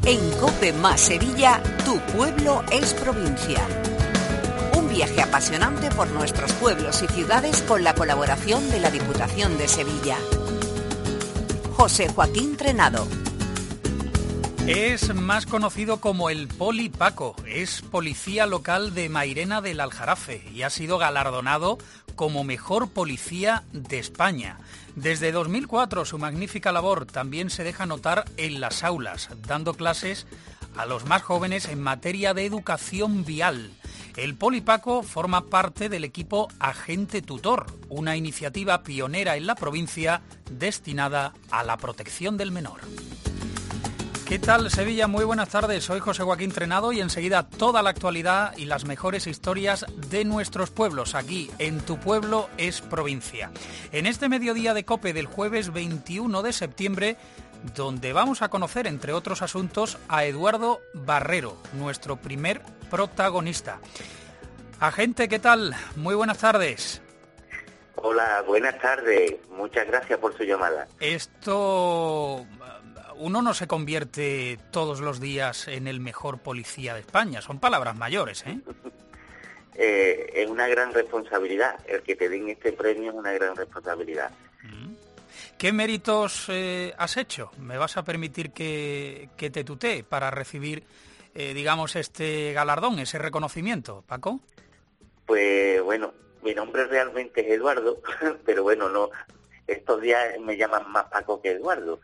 En COPE más Sevilla, tu pueblo es provincia. Un viaje apasionante por nuestros pueblos y ciudades con la colaboración de la Diputación de Sevilla. José Joaquín Trenado. Es más conocido como el Poli Paco, es policía local de Mairena del Aljarafe y ha sido galardonado como mejor policía de España. Desde 2004 su magnífica labor también se deja notar en las aulas, dando clases a los más jóvenes en materia de educación vial. El Poli Paco forma parte del equipo Agente Tutor, una iniciativa pionera en la provincia destinada a la protección del menor. ¿Qué tal, Sevilla? Muy buenas tardes, soy José Joaquín Trenado y enseguida toda la actualidad y las mejores historias de nuestros pueblos, aquí en Tu Pueblo es Provincia. En este mediodía de COPE del jueves 21 de septiembre, donde vamos a conocer, entre otros asuntos, a Eduardo Barrero, nuestro primer protagonista. Agente, ¿qué tal? Muy buenas tardes. Hola, buenas tardes. Muchas gracias por su llamada. Uno no se convierte todos los días en el mejor policía de España. Son palabras mayores, ¿eh? Es una gran responsabilidad. El que te den este premio es una gran responsabilidad. ¿Qué méritos has hecho? ¿Me vas a permitir que te tutee para recibir, digamos, este galardón, ese reconocimiento, Paco? Pues bueno, mi nombre realmente es Eduardo, pero bueno, no, estos días me llaman más Paco que Eduardo.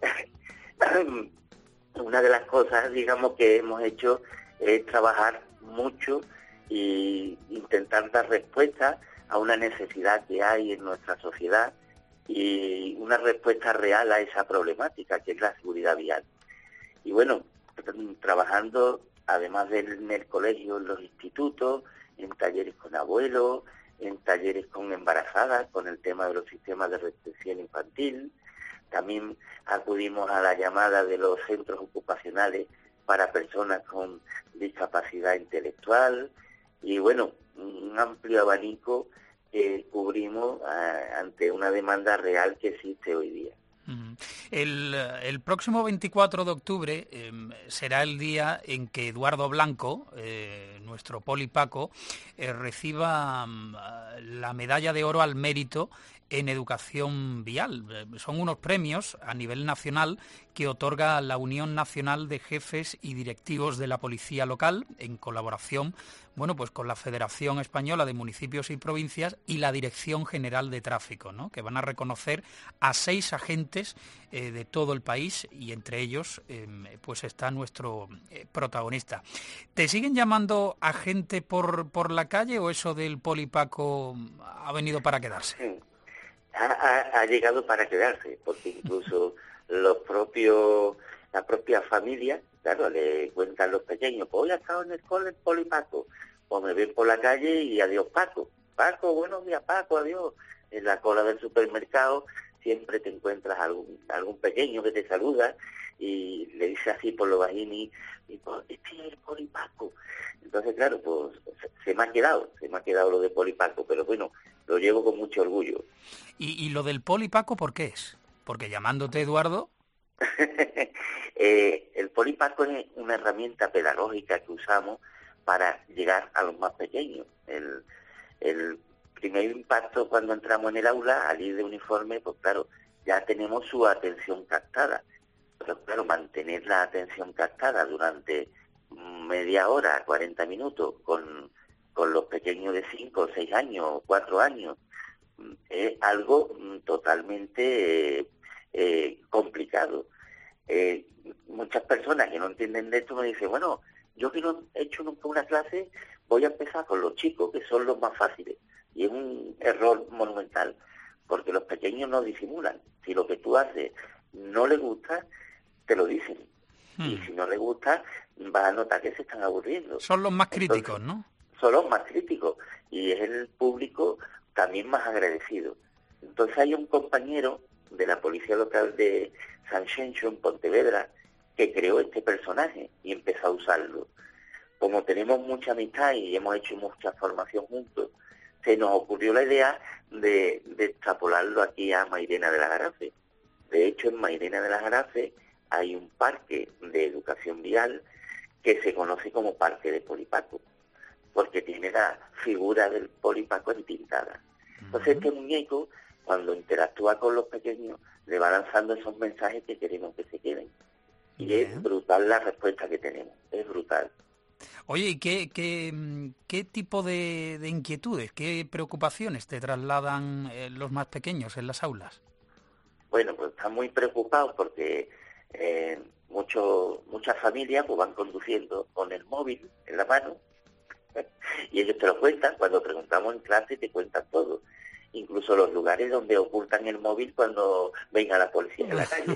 Una de las cosas, digamos, que hemos hecho es trabajar mucho e intentar dar respuesta a una necesidad que hay en nuestra sociedad y una respuesta real a esa problemática, que es la seguridad vial. Y bueno, trabajando, además en el colegio, en los institutos, en talleres con abuelos, en talleres con embarazadas, con el tema de los sistemas de recepción infantil. También acudimos a la llamada de los centros ocupacionales para personas con discapacidad intelectual y bueno, un amplio abanico que cubrimos ante una demanda real que existe hoy día. El próximo 24 de octubre será el día en que Eduardo Blanco, nuestro Poli Paco, reciba la medalla de oro al mérito en educación vial. Son unos premios a nivel nacional que otorga la Unión Nacional de Jefes y Directivos de la Policía Local en colaboración, bueno, pues con la Federación Española de Municipios y Provincias y la Dirección General de Tráfico, ¿no? Que van a reconocer a 6 agentes de todo el país y entre ellos pues está nuestro protagonista. ¿Te siguen llamando agente por la calle o eso del Poli Paco ha venido para quedarse? Ha llegado para quedarse, porque incluso la propia familia, claro, le cuentan los pequeños, pues hoy ha estado en el cole el Poli Paco, o me ven por la calle y adiós Paco. Paco, buenos días Paco, adiós. En la cola del supermercado siempre te encuentras algún pequeño que te saluda y le dice así por lo bajín y pues, este es el Poli Paco. Entonces, claro, pues se me ha quedado lo de Poli Paco, pero bueno, lo llevo con mucho orgullo. ¿Y lo del Poli Paco por qué es? Porque llamándote Eduardo... El Poli Paco es una herramienta pedagógica que usamos para llegar a los más pequeños. El primer impacto cuando entramos en el aula, al ir de uniforme, pues claro, ya tenemos su atención captada. Pero claro, mantener la atención captada durante media hora, 40 minutos, con los pequeños de 5, 6 años, 4 años, es algo totalmente complicado. Muchas personas que no entienden de esto me dicen, bueno, yo que no he hecho nunca una clase, voy a empezar con los chicos, que son los más fáciles. Y es un error monumental, porque los pequeños no disimulan. Si lo que tú haces no les gusta, te lo dicen. Y si no les gusta, vas a notar que se están aburriendo. Son los más críticos, ¿no? Son los más críticos. Y es el público también más agradecido. Entonces hay un compañero de la Policía Local de San Xenxo, en Pontevedra, que creó este personaje y empezó a usarlo. Como tenemos mucha amistad y hemos hecho mucha formación juntos, se nos ocurrió la idea de extrapolarlo aquí a Mairena del Aljarafe. De hecho, en Mairena del Aljarafe hay un parque de educación vial que se conoce como Parque de Polipaco, porque tiene la figura del Polipaco entintada. Entonces este muñeco, cuando interactúa con los pequeños, le va lanzando esos mensajes que queremos que se queden. Y Bien. es brutal la respuesta que tenemos, es brutal. Oye, ¿y qué tipo de inquietudes, qué preocupaciones te trasladan los más pequeños en las aulas? Bueno, pues están muy preocupados porque muchas familias pues van conduciendo con el móvil en la mano y ellos te lo cuentan. Cuando preguntamos en clase te cuentan todo, incluso los lugares donde ocultan el móvil cuando venga la policía en la calle.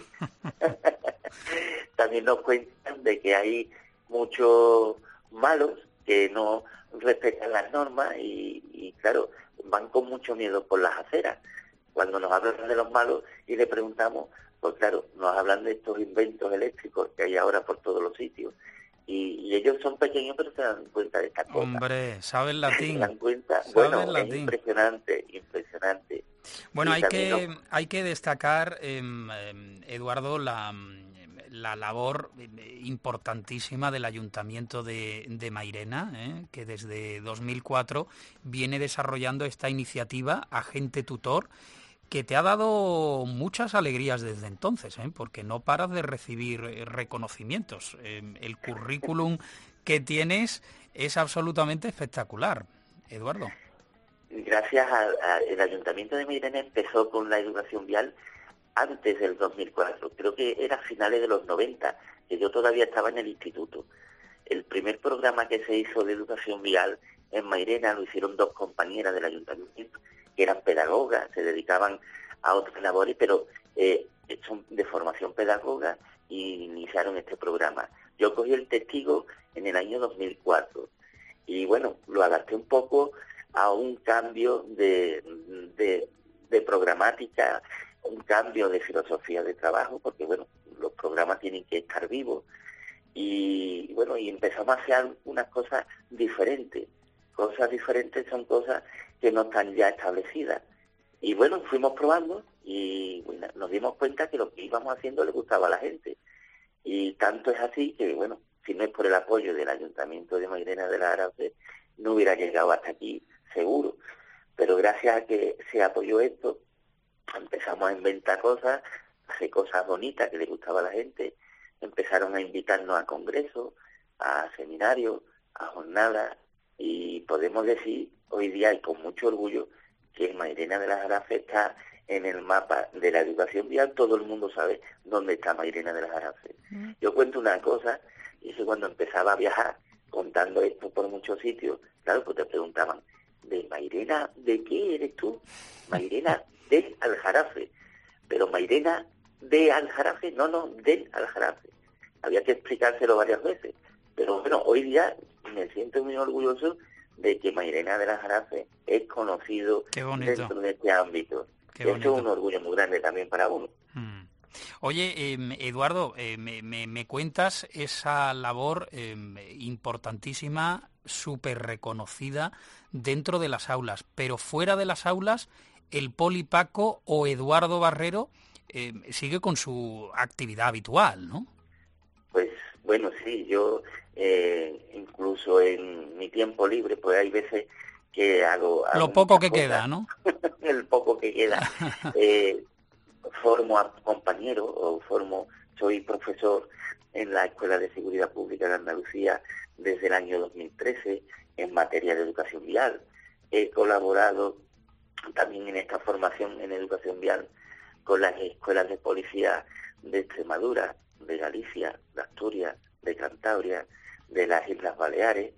También nos cuentan de que hay muchos malos que no respetan las normas y claro, van con mucho miedo por las aceras. Cuando nos hablan de los malos y le preguntamos, pues claro, nos hablan de estos inventos eléctricos que hay ahora por todos los sitios. Y ellos son pequeños, pero se dan cuenta de estas cosas. Hombre, ¿sabes latín? Se dan cuenta, ¿Sabes es latín? Impresionante. Bueno, Y también hay que destacar, Eduardo, la labor importantísima del Ayuntamiento de Mairena, que desde 2004 viene desarrollando esta iniciativa Agente Tutor, que te ha dado muchas alegrías desde entonces, porque no paras de recibir reconocimientos. El currículum que tienes es absolutamente espectacular, Eduardo. gracias al Ayuntamiento de Mairena empezó con la educación vial antes del 2004, creo que era a finales de los 90, que yo todavía estaba en el instituto. El primer programa que se hizo de educación vial en Mairena lo hicieron dos compañeras del ayuntamiento, que eran pedagogas, se dedicaban a otras labores, pero son de formación pedagoga y iniciaron este programa. Yo cogí el testigo en el año 2004 y bueno, lo adapté un poco a un cambio de programática, un cambio de filosofía de trabajo, porque bueno, los programas tienen que estar vivos y bueno, y empezamos a hacer unas cosas diferentes. Cosas diferentes son cosas que no están ya establecidas. Y bueno, fuimos probando y bueno, nos dimos cuenta que lo que íbamos haciendo le gustaba a la gente. Y tanto es así que bueno, si no es por el apoyo del Ayuntamiento de Mairena de la Jarafe, no hubiera llegado hasta aquí, seguro. Pero gracias a que se apoyó esto, empezamos a inventar cosas, a hacer cosas bonitas que le gustaba a la gente. Empezaron a invitarnos a congresos, a seminarios, a jornadas, y podemos decir hoy día y con mucho orgullo que Mairena de la Jarafe está en el mapa de la educación vial. Todo el mundo sabe dónde está Mairena de la Jarafe. Yo cuento una cosa, y es que cuando empezaba a viajar contando esto por muchos sitios, claro, pues te preguntaban, ¿de Mairena de qué eres tú? Mairena del Aljarafe. Pero Mairena de Aljarafe, no, del Aljarafe. Había que explicárselo varias veces. Pero bueno, hoy día me siento muy orgulloso de que Mairena de la Jarafe es conocido dentro de este ámbito. Eso es un orgullo muy grande también para uno. Oye, Eduardo, me cuentas esa labor importantísima, súper reconocida dentro de las aulas, pero fuera de las aulas, el Polipaco o Eduardo Barrero sigue con su actividad habitual, ¿no? Pues bueno, sí, yo incluso en mi tiempo libre, pues hay veces que hago lo poco que cosas, queda, ¿no? El poco que queda. Formo a compañeros soy profesor en la Escuela de Seguridad Pública de Andalucía desde el año 2013 en materia de educación vial. He colaborado también en esta formación en educación vial con las escuelas de policía de Extremadura, de Galicia, de Asturias, de Cantabria, de las Islas Baleares,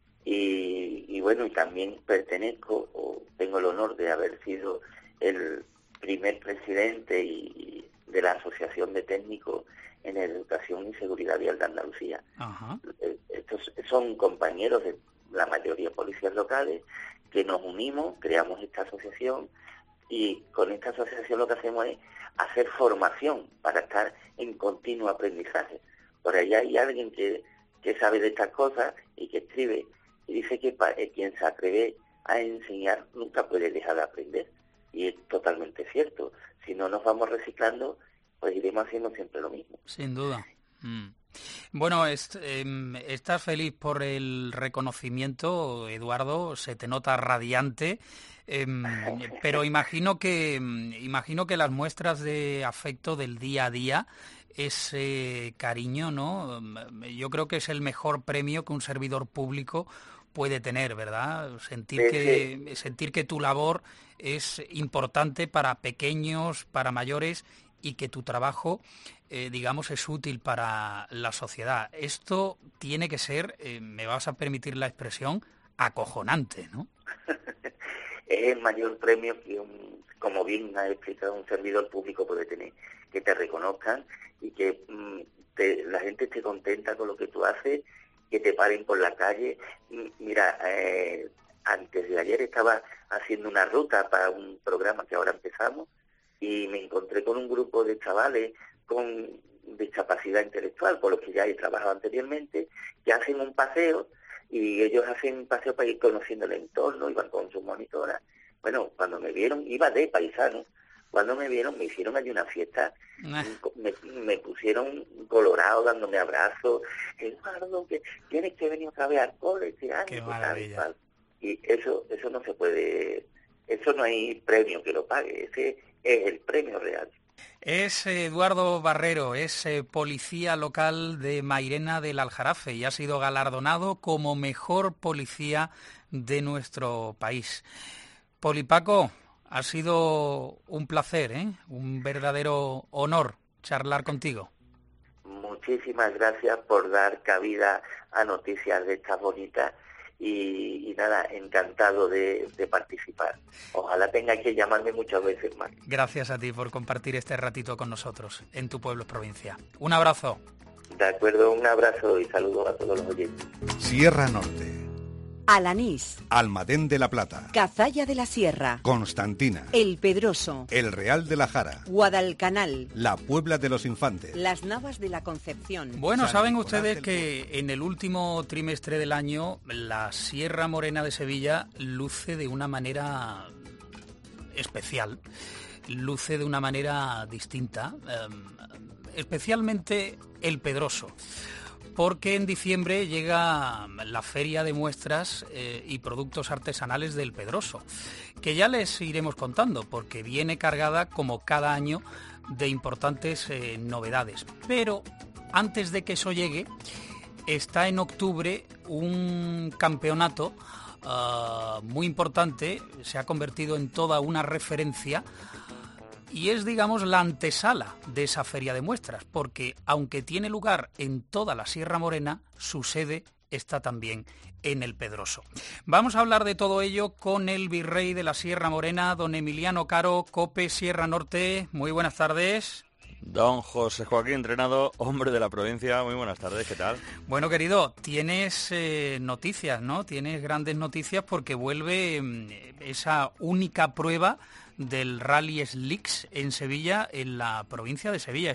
y bueno, y también pertenezco, o tengo el honor de haber sido el primer presidente de la Asociación de Técnicos en Educación y Seguridad Vial de Andalucía. Ajá. Estos son compañeros de la mayoría policías locales que nos unimos, creamos esta asociación, y con esta asociación lo que hacemos es hacer formación para estar en continuo aprendizaje. Por ahí hay alguien que sabe de estas cosas y que escribe y dice que quien se atreve a enseñar nunca puede dejar de aprender. Y es totalmente cierto. Si no nos vamos reciclando pues iremos haciendo siempre lo mismo. Sin duda. Bueno, estás feliz por el reconocimiento, Eduardo, se te nota radiante, pero imagino que las muestras de afecto del día a día, ese cariño, ¿no? Yo creo que es el mejor premio que un servidor público puede tener, ¿verdad? Sentir que tu labor es importante para pequeños, para mayores, y que tu trabajo, digamos, es útil para la sociedad. Esto tiene que ser, me vas a permitir la expresión, acojonante, ¿no? Es el mayor premio que, como bien ha explicado, un servidor público puede tener, que te reconozcan y que la gente esté contenta con lo que tú haces, que te paren por la calle. Mira, antes de ayer estaba haciendo una ruta para un programa que ahora empezamos, y me encontré con un grupo de chavales con discapacidad intelectual, con los que ya he trabajado anteriormente, que hacen un paseo, y ellos hacen un paseo para ir conociendo el entorno, iban con sus monitoras. Bueno, cuando me vieron, iba de paisano, cuando me vieron me hicieron allí una fiesta, me pusieron colorado dándome abrazos. Eduardo, que tienes que venir otra vez al cole este año. Qué maravilla. Y eso no se puede, eso no hay premio que lo pague, ese es el premio real. Es Eduardo Barrero, es policía local de Mairena del Aljarafe y ha sido galardonado como mejor policía de nuestro país. Polipaco, ha sido un placer, un verdadero honor charlar contigo. Muchísimas gracias por dar cabida a noticias de estas bonitas. Y nada, encantado de participar. Ojalá tenga que llamarme muchas veces más. Gracias a ti por compartir este ratito con nosotros en Tu Pueblo es Provincia. Un abrazo. De acuerdo, un abrazo y saludos a todos los oyentes. Sierra Norte. Alanís, Almadén de la Plata, Cazalla de la Sierra, Constantina, El Pedroso, El Real de la Jara, Guadalcanal, La Puebla de los Infantes, Las Navas de la Concepción. Bueno, San saben Nicolás ustedes del que en el último trimestre del año la Sierra Morena de Sevilla luce de una manera especial, luce de una manera distinta, especialmente El Pedroso. Porque en diciembre llega la Feria de Muestras y Productos Artesanales del Pedroso, que ya les iremos contando, porque viene cargada, como cada año, de importantes novedades. Pero antes de que eso llegue, está en octubre un campeonato muy importante, se ha convertido en toda una referencia, y es, digamos, la antesala de esa feria de muestras, porque aunque tiene lugar en toda la Sierra Morena, su sede está también en El Pedroso. Vamos a hablar de todo ello con el virrey de la Sierra Morena, don Emiliano Caro, COPE Sierra Norte. Muy buenas tardes. Don José Joaquín Entrenado, hombre de la provincia, muy buenas tardes, ¿qué tal? Bueno, querido, tienes noticias, ¿no? Tienes grandes noticias porque vuelve esa única prueba del Rally Slicks en Sevilla, en la provincia de Sevilla.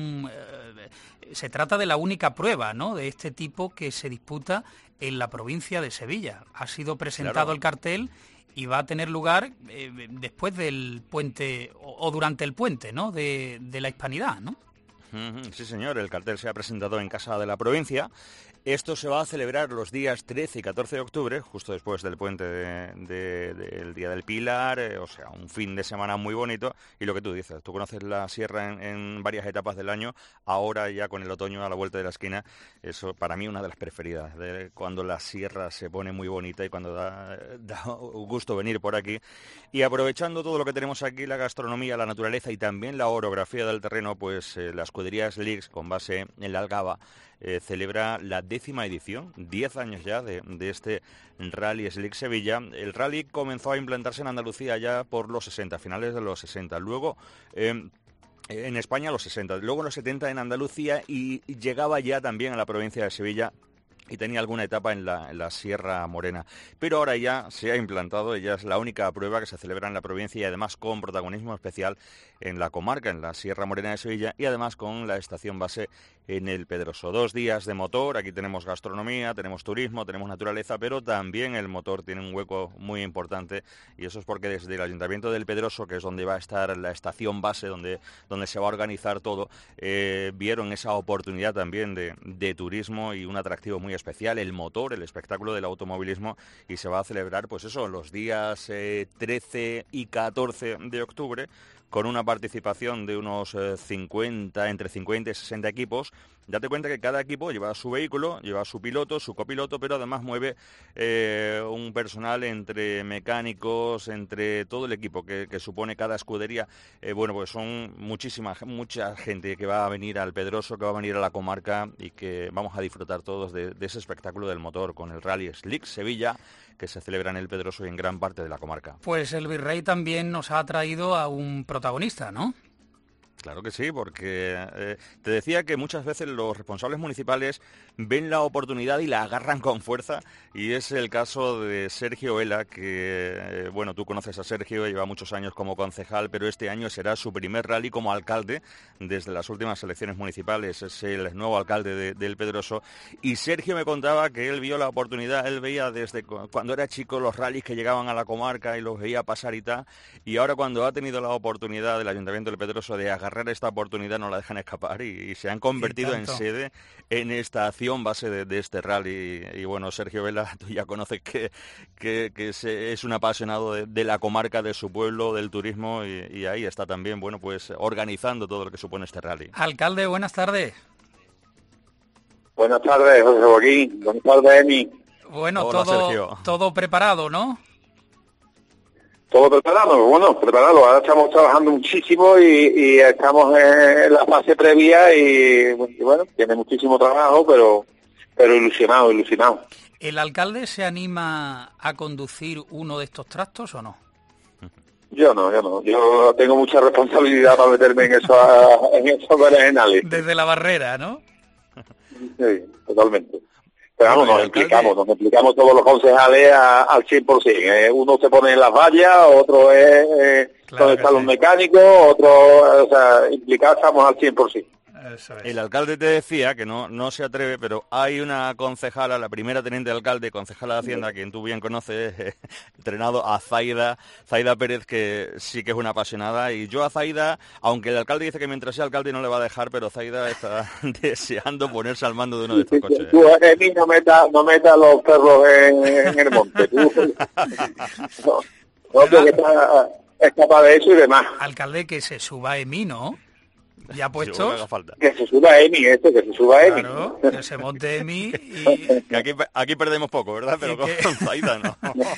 Se trata de la única prueba, ¿no?, de este tipo que se disputa en la provincia de Sevilla. Ha sido presentado, claro, el cartel y va a tener lugar después del puente o durante el puente, ¿no?, de la Hispanidad, ¿no? Sí, señor, el cartel se ha presentado en Casa de la Provincia. Esto se va a celebrar los días 13 y 14 de octubre, justo después del puente del Día del Pilar, o sea, un fin de semana muy bonito. Y lo que tú dices, tú conoces la sierra en varias etapas del año, ahora ya con el otoño a la vuelta de la esquina, eso para mí una de las preferidas, de cuando la sierra se pone muy bonita y cuando da gusto venir por aquí. Y aprovechando todo lo que tenemos aquí, la gastronomía, la naturaleza y también la orografía del terreno, pues la escudería Slicks, con base en la Algaba, celebra la 10ª edición, 10 años ya de este Rally Slicks Sevilla. El rally comenzó a implantarse en Andalucía ya por los 60, finales de los 60. Luego en España los 60, luego en los 70 en Andalucía y llegaba ya también a la provincia de Sevilla y tenía alguna etapa en la Sierra Morena. Pero ahora ya se ha implantado, ya es la única prueba que se celebra en la provincia y además con protagonismo especial en la comarca, en la Sierra Morena de Sevilla y además con la estación base en el Pedroso. 2 días de motor, aquí tenemos gastronomía, tenemos turismo, tenemos naturaleza, pero también el motor tiene un hueco muy importante, y eso es porque desde el Ayuntamiento del Pedroso, que es donde va a estar la estación base, donde se va a organizar todo, vieron esa oportunidad también de turismo y un atractivo muy especial, el motor, el espectáculo del automovilismo, y se va a celebrar pues eso, los días 13 y 14 de octubre, con una participación de unos entre 50 y 60 equipos. Date cuenta que cada equipo lleva su vehículo, lleva su piloto, su copiloto, pero además mueve un personal entre mecánicos, entre todo el equipo que supone cada escudería. Bueno, pues son mucha gente que va a venir al Pedroso, que va a venir a la comarca, y que vamos a disfrutar todos de ese espectáculo del motor con el Rally Slick Sevilla, que se celebra en el Pedroso y en gran parte de la comarca. Pues el Virrey también nos ha traído a un protagonista, ¿no? Claro que sí, porque te decía que muchas veces los responsables municipales ven la oportunidad y la agarran con fuerza, y es el caso de Sergio Vela, que, bueno, tú conoces a Sergio, lleva muchos años como concejal, pero este año será su primer rally como alcalde desde las últimas elecciones municipales. Es el nuevo alcalde del Pedroso, y Sergio me contaba que él vio la oportunidad, él veía desde cuando era chico los rallies que llegaban a la comarca y los veía pasar y tal, y ahora cuando ha tenido la oportunidad del Ayuntamiento del Pedroso de agarrar esta oportunidad, no la dejan escapar, y se han convertido en sede, en estación base de este rally. Y bueno, Sergio Vela, tú ya conoces que es un apasionado de la comarca, de su pueblo, del turismo, y ahí está también, bueno, pues organizando todo lo que supone este rally. Alcalde, buenas tardes. Buenas tardes, José Joaquín. Buenas tardes, Emi. Bueno, hola, Sergio. Todo preparado, ¿no? Todo preparado, bueno, preparado. Ahora estamos trabajando muchísimo y estamos en la fase previa y bueno, tiene muchísimo trabajo, pero ilusionado. ¿El alcalde se anima a conducir uno de estos tractos o no? Yo no. Yo tengo mucha responsabilidad para meterme en esos berenjenales. Desde la barrera, ¿no? Sí, totalmente. Pero vamos, Bueno, nos implicamos todos los concejales al 100%. Uno se pone en las vallas, otro es donde están los mecánicos, otro, o sea, implicados estamos al 100%. Eso es. El alcalde te decía que no se atreve, pero hay una concejala, la primera teniente de alcalde, concejala de Hacienda, quien tú bien conoces, entrenado a Zaida Pérez, que sí que es una apasionada. Y yo a Zaida, aunque el alcalde dice que mientras sea alcalde no le va a dejar, pero Zaida está deseando ponerse al mando de uno de estos coches. Tú, Emi, no meta los perros en el monte. Porque es capaz de eso y demás. Alcalde, que se suba Emi, ¿no? ¿Ya puestos? Que se suba Emi, que se suba Emi. Claro, que se monte Emi y... Que aquí perdemos poco, ¿verdad? Pero con Zaida no.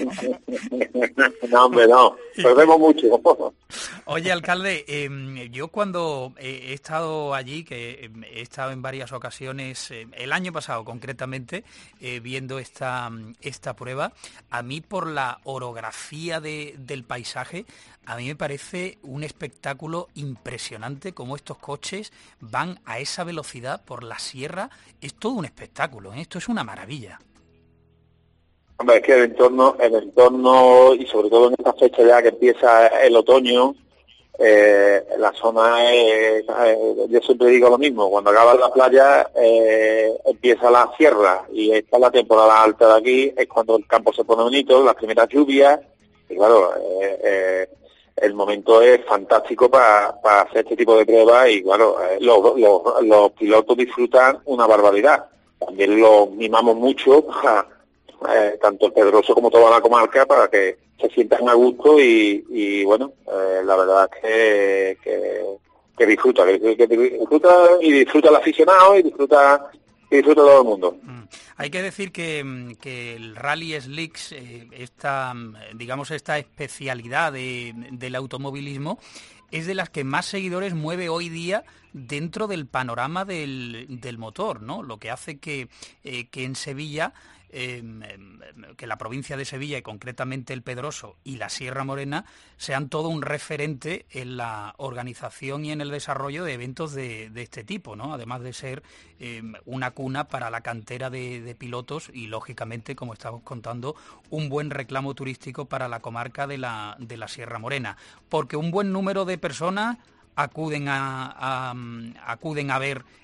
No, hombre, no. Perdemos mucho. Oye, alcalde, yo cuando he estado allí, que he estado en varias ocasiones, el año pasado concretamente, viendo esta prueba, a mí por la orografía del paisaje, a mí me parece un espectáculo impresionante cómo estos coches van a esa velocidad por la sierra. Es todo un espectáculo, ¿eh? Esto es una maravilla. Hombre, es que el entorno, y sobre todo en esta fecha ya que empieza el otoño, la zona yo siempre digo lo mismo, cuando acaba la playa empieza la sierra, y esta es la temporada alta de aquí, es cuando el campo se pone bonito, las primeras lluvias, y claro, el momento es fantástico para hacer este tipo de pruebas, y claro, los pilotos disfrutan una barbaridad. También los mimamos mucho, tanto el Pedroso como toda la comarca, para que se sientan a gusto y bueno, la verdad es que disfruta y disfruta el aficionado y disfruta todo el mundo. Hay que decir que el Rally Slicks, esta especialidad del automovilismo, es de las que más seguidores mueve hoy día dentro del panorama del motor, ¿no? Lo que hace que en Sevilla, que la provincia de Sevilla y concretamente el Pedroso y la Sierra Morena sean todo un referente en la organización y en el desarrollo de eventos de este tipo, ¿no? Además de ser una cuna para la cantera de pilotos y, lógicamente, como estamos contando, un buen reclamo turístico para la comarca de la Sierra Morena, porque un buen número de personas acuden a ver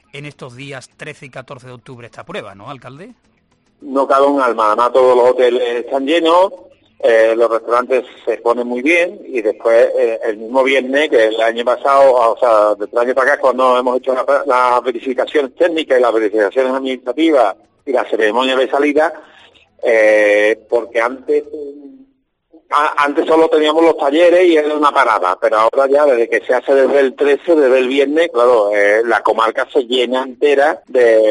en estos días 13 y 14 de octubre esta prueba, ¿no, alcalde? No cabe un alma, además todos los hoteles están llenos, los restaurantes se ponen muy bien y después el mismo viernes, que el año pasado, o sea, desde el año para acá, cuando hemos hecho las verificaciones técnicas y las verificaciones administrativas y la ceremonia de salida, porque antes solo teníamos los talleres y era una parada, pero ahora ya desde que se hace desde el 13, desde el viernes, claro, la comarca se llena entera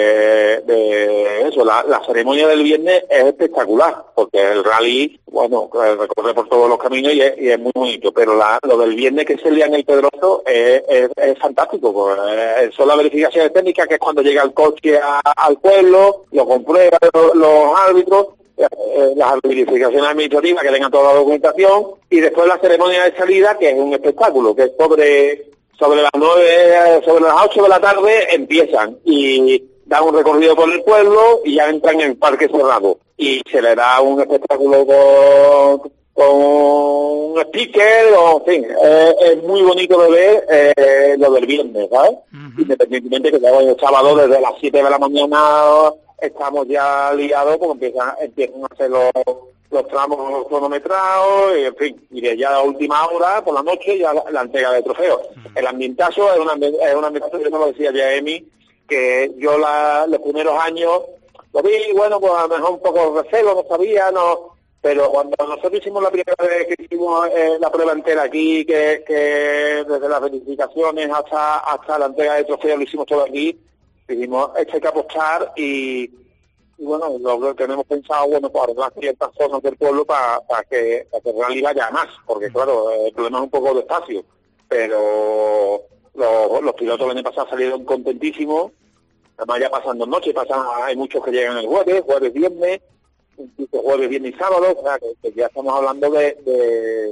de eso. La ceremonia del viernes es espectacular, porque el rally, bueno, recorre por todos los caminos y es muy bonito, pero lo del viernes que se lía en el Pedroso es fantástico, pues, son las verificaciones técnicas, que es cuando llega el coche al pueblo, lo comprueban los árbitros, las verificaciones administrativas que tengan toda la documentación y después la ceremonia de salida, que es un espectáculo, que es sobre las 9, sobre las 8 de la tarde empiezan y dan un recorrido por el pueblo y ya entran en el parque cerrado y se le da un espectáculo con un speaker, en fin, es muy bonito de ver lo del viernes, ¿sabes? Uh-huh. Independientemente que el sábado desde las 7 de la mañana estamos ya liados porque empiezan a hacer los tramos cronometrados, y en fin, y de ya a última hora, por la noche, ya la entrega de trofeos. El ambientazo es un ambientazo, yo no lo decía ya Emi, que yo los primeros años lo vi, bueno, pues a lo mejor un poco de recelo, no sabía, pero cuando nosotros hicimos la primera vez que hicimos la prueba entera aquí, que desde las verificaciones hasta la entrega de trofeos lo hicimos todo aquí, dijimos, esto hay que apostar y bueno, lo tenemos pensado, bueno, para arreglar ciertas zonas del pueblo para que el rally vaya más, porque claro, el problema es un poco de espacio, pero los pilotos el año pasado salieron contentísimos, además ya pasan 2 noches, hay muchos que llegan el jueves, viernes, incluso jueves, viernes y sábado, o sea, que ya estamos hablando de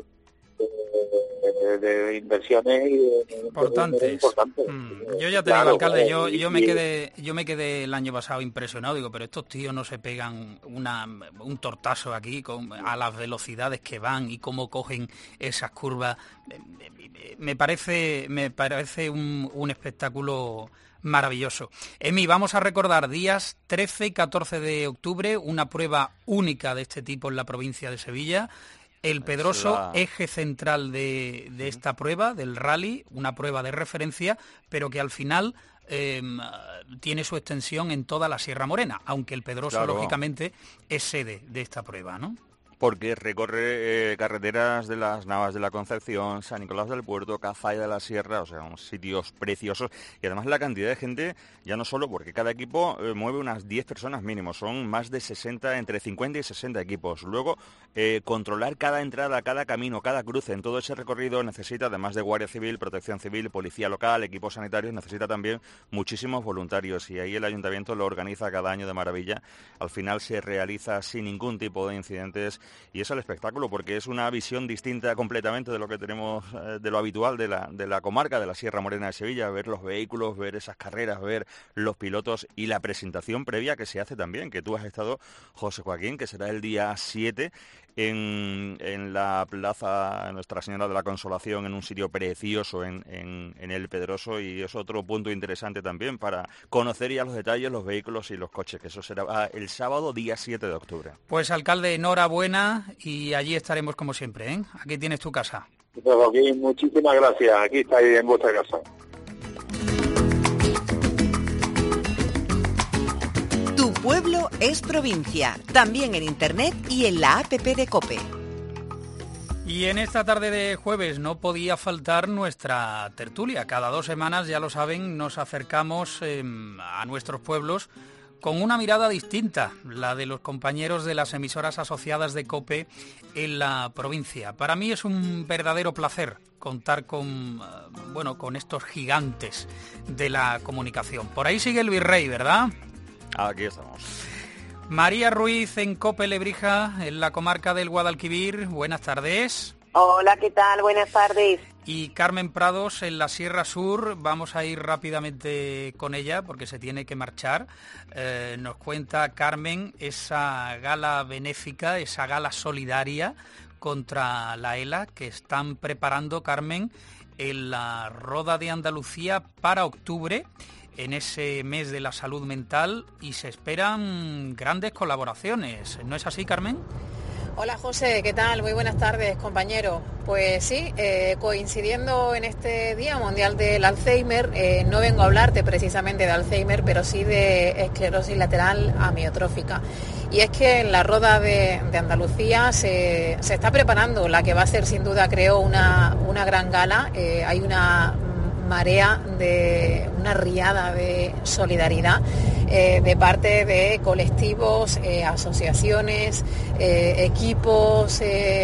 inversiones importantes. Yo ya te digo, alcalde, yo me quedé el año pasado impresionado, digo, pero estos tíos no se pegan un tortazo aquí a las velocidades que van y cómo cogen esas curvas. Me parece un espectáculo maravilloso. Emi, vamos a recordar días 13 y 14 de octubre, una prueba única de este tipo en la provincia de Sevilla. El Pedroso, eje central de esta prueba, del rally, una prueba de referencia, pero que al final tiene su extensión en toda la Sierra Morena, aunque el Pedroso, claro, lógicamente, es sede de esta prueba, ¿no? Porque recorre carreteras de las Navas de la Concepción, San Nicolás del Puerto, Cazalla de la Sierra, o sea, unos sitios preciosos. Y además la cantidad de gente, ya no solo porque cada equipo mueve unas 10 personas mínimo, son más de 60, entre 50 y 60 equipos. Luego, controlar cada entrada, cada camino, cada cruce en todo ese recorrido necesita, además de Guardia Civil, Protección Civil, Policía Local, equipos sanitarios, necesita también muchísimos voluntarios. Y ahí el Ayuntamiento lo organiza cada año de maravilla. Al final se realiza sin ningún tipo de incidentes. Y es el espectáculo, porque es una visión distinta completamente de lo que tenemos, de lo habitual de la comarca de la Sierra Morena de Sevilla, ver los vehículos, ver esas carreras, ver los pilotos y la presentación previa que se hace también, que tú has estado, José Joaquín, que será el día 7 en la Plaza Nuestra Señora de la Consolación, en un sitio precioso en el Pedroso, y es otro punto interesante también para conocer ya los detalles, los vehículos y los coches, que eso será el sábado día 7 de octubre. Pues alcalde, enhorabuena y allí estaremos como siempre, ¿eh? Aquí tienes tu casa. Pues aquí, muchísimas gracias, aquí estáis en vuestra casa. Tu pueblo es provincia, también en internet y en la app de COPE. Y en esta tarde de jueves no podía faltar nuestra tertulia. Cada 2 semanas, ya lo saben, nos acercamos a nuestros pueblos con una mirada distinta, la de los compañeros de las emisoras asociadas de COPE en la provincia. Para mí es un verdadero placer contar con estos gigantes de la comunicación. Por ahí sigue el virrey, ¿verdad? Aquí estamos. María Ruiz en COPE Lebrija, en la comarca del Guadalquivir. Buenas tardes. Hola, ¿qué tal? Buenas tardes. Y Carmen Prados en la Sierra Sur. Vamos a ir rápidamente con ella porque se tiene que marchar. Nos cuenta Carmen esa gala benéfica, esa gala solidaria contra la ELA que están preparando, Carmen, en la Roda de Andalucía para octubre. en ese mes de la salud mental y se esperan grandes colaboraciones. ¿No es así, Carmen? Hola José, ¿qué tal? Muy buenas tardes, compañero. Pues sí, coincidiendo en este Día Mundial del Alzheimer, no vengo a hablarte precisamente de Alzheimer, pero sí de esclerosis lateral amiotrófica. Y es que en la Roda de Andalucía se está preparando la que va a ser sin duda, creo, una gran gala. Hay una marea una riada de solidaridad de parte de colectivos, asociaciones, equipos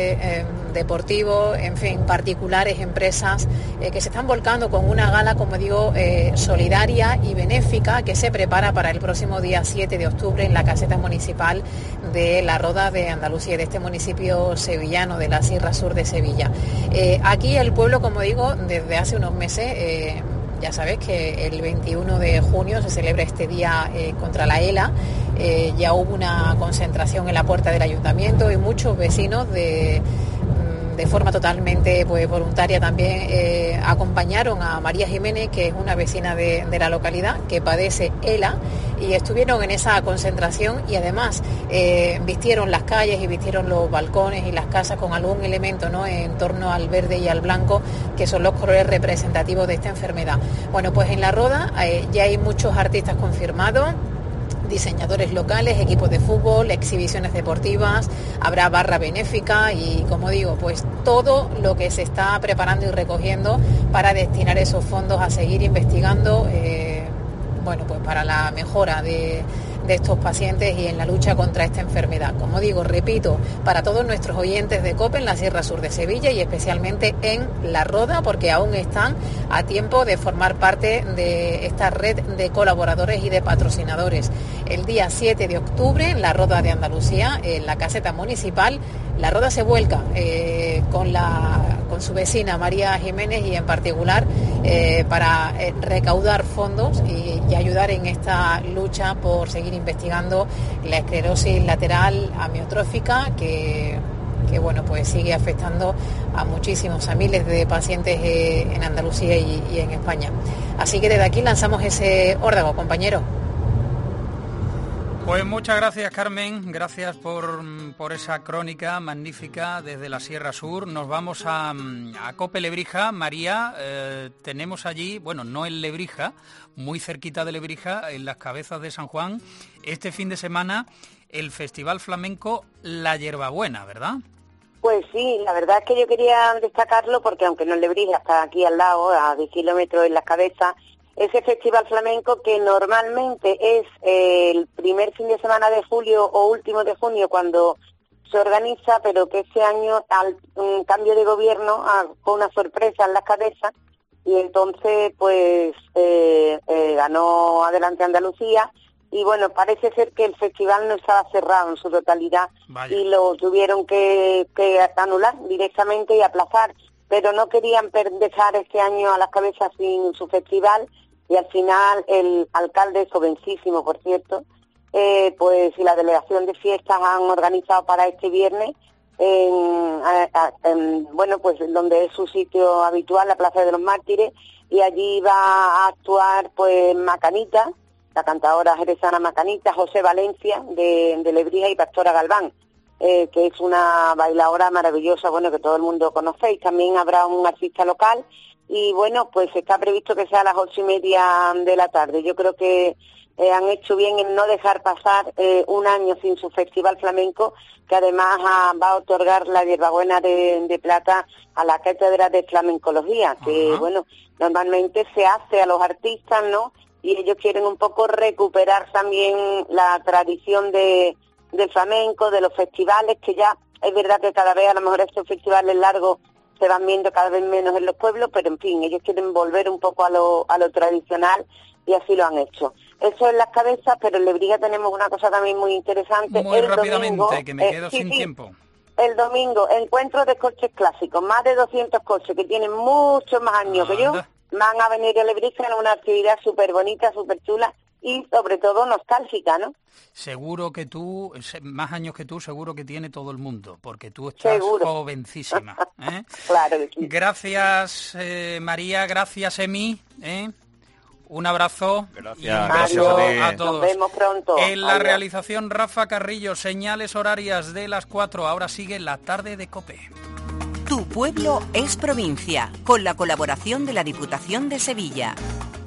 deportivos, en fin, particulares, empresas que se están volcando con una gala, como digo, solidaria y benéfica que se prepara para el próximo día 7 de octubre en la caseta municipal de la Roda de Andalucía, de este municipio sevillano de la Sierra Sur de Sevilla. Aquí el pueblo, como digo, desde hace unos meses, ya sabes que el 21 de junio se celebra este día contra la ELA. Ya hubo una concentración en la puerta del ayuntamiento y muchos vecinos de forma totalmente voluntaria también acompañaron a María Jiménez, que es una vecina de la localidad que padece ELA, y estuvieron en esa concentración y además vistieron las calles y vistieron los balcones y las casas con algún elemento, ¿no?, en torno al verde y al blanco, que son los colores representativos de esta enfermedad. Bueno, pues en la Roda ya hay muchos artistas confirmados, diseñadores locales, equipos de fútbol, exhibiciones deportivas, habrá barra benéfica y, como digo, pues todo lo que se está preparando y recogiendo para destinar esos fondos a seguir investigando, pues para la mejora de estos pacientes y en la lucha contra esta enfermedad. Como digo, repito, para todos nuestros oyentes de COPE en la Sierra Sur de Sevilla y especialmente en La Roda, porque aún están a tiempo de formar parte de esta red de colaboradores y de patrocinadores. El día 7 de octubre en La Roda de Andalucía, en la caseta municipal, La Roda se vuelca con su vecina María Jiménez y en particular para recaudar fondos y ayudar en esta lucha por seguir investigando la esclerosis lateral amiotrófica que pues sigue afectando a muchísimos, a miles de pacientes en Andalucía y en España. Así que desde aquí lanzamos ese órdago, compañero. Pues muchas gracias, Carmen, gracias por esa crónica magnífica desde la Sierra Sur. Nos vamos a Cope Lebrija. María, tenemos allí, no en Lebrija, muy cerquita de Lebrija, en las Cabezas de San Juan, este fin de semana el Festival Flamenco La Hierbabuena, ¿verdad? Pues sí, la verdad es que yo quería destacarlo porque aunque no en Lebrija, está aquí al lado, a 10 kilómetros en las Cabezas, ese festival flamenco que normalmente es el primer fin de semana de julio o último de junio cuando se organiza, pero que este año al cambio de gobierno fue una sorpresa en las Cabezas y entonces pues ganó Adelante Andalucía y bueno, parece ser que el festival no estaba cerrado en su totalidad. Vaya. Y lo tuvieron que anular directamente y aplazar, pero no querían dejar este año a las Cabezas sin su festival. Y al final el alcalde, jovencísimo por cierto, pues y la delegación de fiestas han organizado para este viernes, pues donde es su sitio habitual, la Plaza de los Mártires, y allí va a actuar pues Macanita, la cantadora jerezana Macanita, José Valencia de Lebrija y Pastora Galván, que es una bailadora maravillosa, que todo el mundo conocéis. También habrá un artista local. Y bueno, pues está previsto que sea a las 8:30 de la tarde. Yo creo que han hecho bien en no dejar pasar un año sin su festival flamenco, que además va a otorgar la Hierbabuena de plata a la Cátedra de Flamencología, que normalmente se hace a los artistas, ¿no? Y ellos quieren un poco recuperar también la tradición del flamenco, de los festivales, que ya es verdad que cada vez a lo mejor estos festivales largos se van viendo cada vez menos en los pueblos, pero en fin, ellos quieren volver un poco a lo tradicional y así lo han hecho. Eso en las Cabezas, pero en Lebrija tenemos una cosa también muy interesante. Muy rápidamente, domingo, que me quedo sin tiempo. El domingo, encuentro de coches clásicos, más de 200 coches que tienen muchos más años que yo, van a venir a Lebrija en una actividad súper bonita, súper chula y sobre todo nostálgica, ¿no? Seguro que tú, más años que tú, seguro que tiene todo el mundo, porque tú estás jovencísima. Claro que sí. Gracias, María, gracias, Emi. Un abrazo. Gracias, Y un beso a todos. Nos vemos pronto. En la Adiós. realización, Rafa Carrillo, señales horarias de las 4. Ahora sigue la tarde de COPE. Tu pueblo es provincia, con la colaboración de la Diputación de Sevilla.